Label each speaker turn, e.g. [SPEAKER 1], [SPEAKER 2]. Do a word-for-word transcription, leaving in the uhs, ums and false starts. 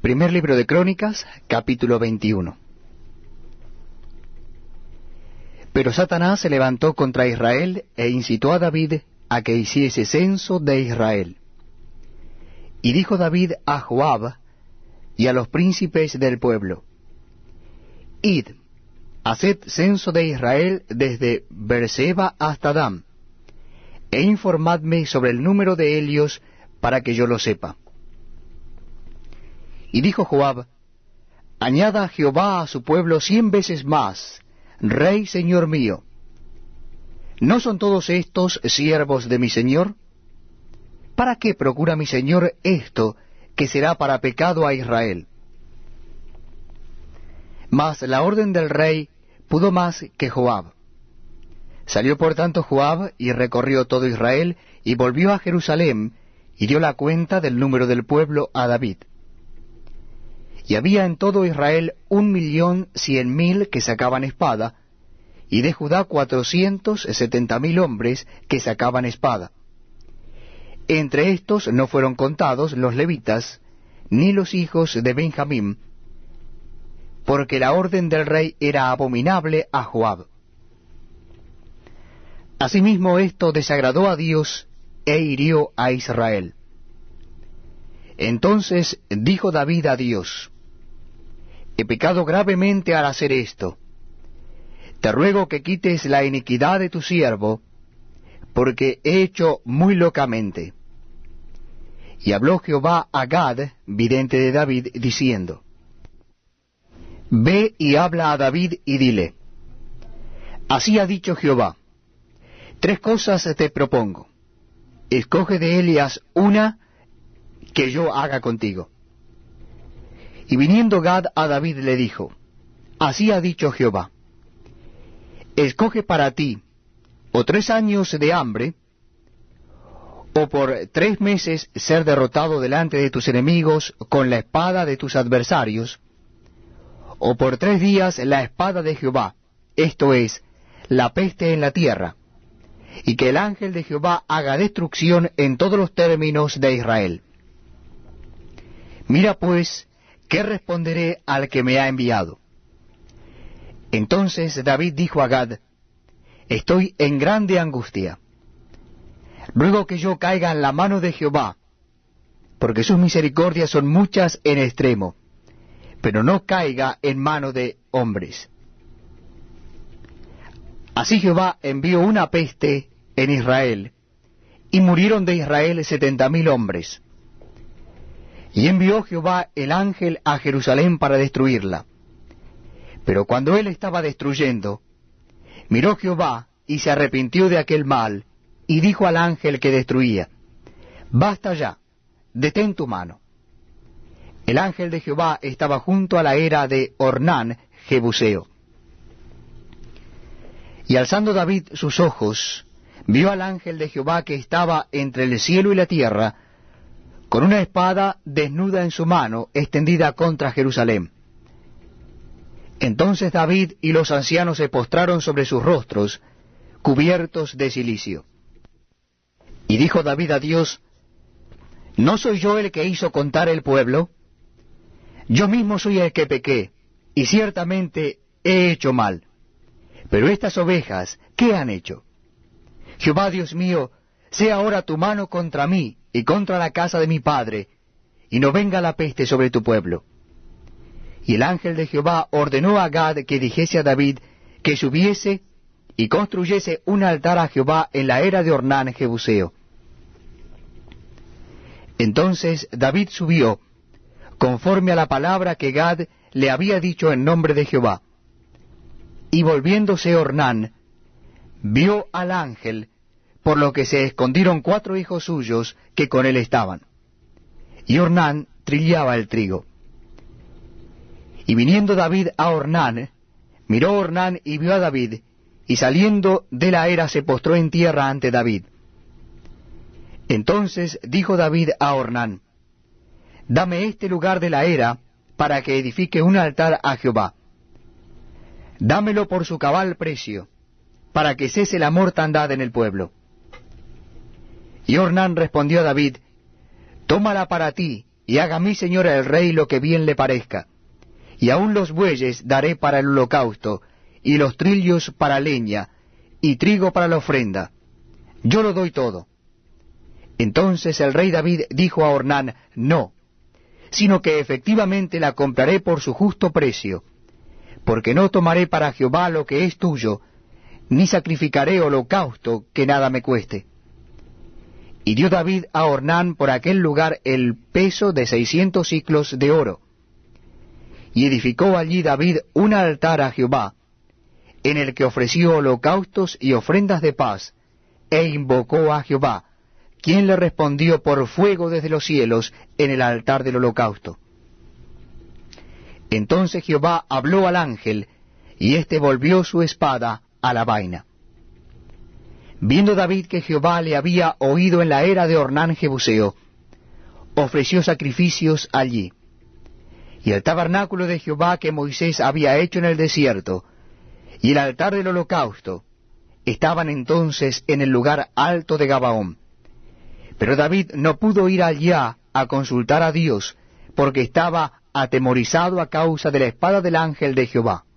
[SPEAKER 1] Primer libro de Crónicas, capítulo veintiuno. Pero Satanás se levantó contra Israel e incitó a David a que hiciese censo de Israel. Y dijo David a Joab y a los príncipes del pueblo: Id, haced censo de Israel desde Beerseba hasta Dan, e informadme sobre el número de ellos para que yo lo sepa. Y dijo Joab: Añada Jehová a su pueblo cien veces más, Rey Señor mío. ¿No son todos estos siervos de mi Señor? ¿Para qué procura mi Señor esto, que será para pecado a Israel? Mas la orden del rey pudo más que Joab. Salió por tanto Joab y recorrió todo Israel, y volvió a Jerusalén, y dio la cuenta del número del pueblo a David. Y había en todo Israel un millón cien mil que sacaban espada, y de Judá cuatrocientos setenta mil hombres que sacaban espada. Entre estos no fueron contados los levitas, ni los hijos de Benjamín, porque la orden del rey era abominable a Joab. Asimismo esto desagradó a Dios e hirió a Israel. Entonces dijo David a Dios: He pecado gravemente al hacer esto. Te ruego que quites la iniquidad de tu siervo, porque he hecho muy locamente. Y habló Jehová a Gad, vidente de David, diciendo: Ve y habla a David y dile: Así ha dicho Jehová, tres cosas te propongo. Escoge de ellas una que yo haga contigo. Y viniendo Gad a David le dijo: Así ha dicho Jehová, escoge para ti o tres años de hambre, o por tres meses ser derrotado delante de tus enemigos con la espada de tus adversarios, o por tres días la espada de Jehová, esto es, la peste en la tierra, y que el ángel de Jehová haga destrucción en todos los términos de Israel. Mira pues, ¿qué responderé al que me ha enviado? Entonces David dijo a Gad: Estoy en grande angustia. Ruego que yo caiga en la mano de Jehová, porque sus misericordias son muchas en extremo, pero no caiga en mano de hombres. Así Jehová envió una peste en Israel, y murieron de Israel setenta mil hombres. Y envió Jehová el ángel a Jerusalén para destruirla. Pero cuando él estaba destruyendo, miró Jehová y se arrepintió de aquel mal, y dijo al ángel que destruía: Basta ya, detén tu mano. El ángel de Jehová estaba junto a la era de Ornán Jebuseo. Y alzando David sus ojos, vio al ángel de Jehová que estaba entre el cielo y la tierra, con una espada desnuda en su mano, extendida contra Jerusalén. Entonces David y los ancianos se postraron sobre sus rostros, cubiertos de cilicio. Y dijo David a Dios: ¿No soy yo el que hizo contar el pueblo? Yo mismo soy el que pequé, y ciertamente he hecho mal. Pero estas ovejas, ¿qué han hecho? Jehová Dios mío, sea ahora tu mano contra mí y contra la casa de mi padre, y no venga la peste sobre tu pueblo. Y el ángel de Jehová ordenó a Gad que dijese a David que subiese y construyese un altar a Jehová en la era de Ornán Jebuseo. Entonces David subió, conforme a la palabra que Gad le había dicho en nombre de Jehová. Y volviéndose Ornán, vio al ángel, por lo que se escondieron cuatro hijos suyos que con él estaban. Y Ornán trillaba el trigo. Y viniendo David a Ornán, miró Ornán y vio a David, y saliendo de la era se postró en tierra ante David. Entonces dijo David a Ornán: Dame este lugar de la era, para que edifique un altar a Jehová. Dámelo por su cabal precio, para que cese la mortandad en el pueblo. Y Ornán respondió a David: Tómala para ti, y haga mi señor el rey lo que bien le parezca. Y aun los bueyes daré para el holocausto, y los trillos para leña, y trigo para la ofrenda. Yo lo doy todo. Entonces el rey David dijo a Ornán, no, sino que efectivamente la compraré por su justo precio, porque no tomaré para Jehová lo que es tuyo, ni sacrificaré holocausto que nada me cueste. Y dio David a Ornán por aquel lugar el peso de seiscientos siclos de oro. Y edificó allí David un altar a Jehová, en el que ofreció holocaustos y ofrendas de paz, e invocó a Jehová, quien le respondió por fuego desde los cielos en el altar del holocausto. Entonces Jehová habló al ángel, y éste volvió su espada a la vaina. Viendo David que Jehová le había oído en la era de Ornán Jebuseo, ofreció sacrificios allí. Y el tabernáculo de Jehová que Moisés había hecho en el desierto, y el altar del holocausto, estaban entonces en el lugar alto de Gabaón. Pero David no pudo ir allá a consultar a Dios, porque estaba atemorizado a causa de la espada del ángel de Jehová.